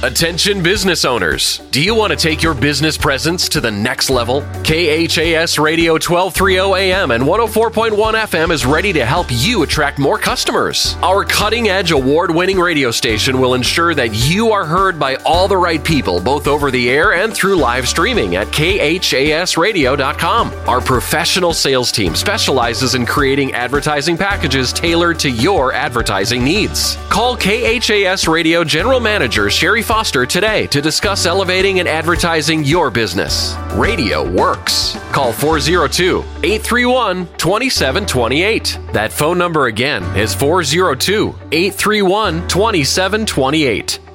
Attention business owners. Do you want to take your business presence to the next level? KHAS Radio 1230 AM and 104.1 FM is ready to help you attract more customers. Our cutting-edge award-winning radio station will ensure that you are heard by all the right people, both over the air and through live streaming at khasradio.com. Our professional sales team specializes in creating advertising packages tailored to your advertising needs. Call KHAS Radio General Manager Sherry Foster today to discuss elevating and advertising your business. Radio works. Call 402-831-2728. That phone number again is 402-831-2728.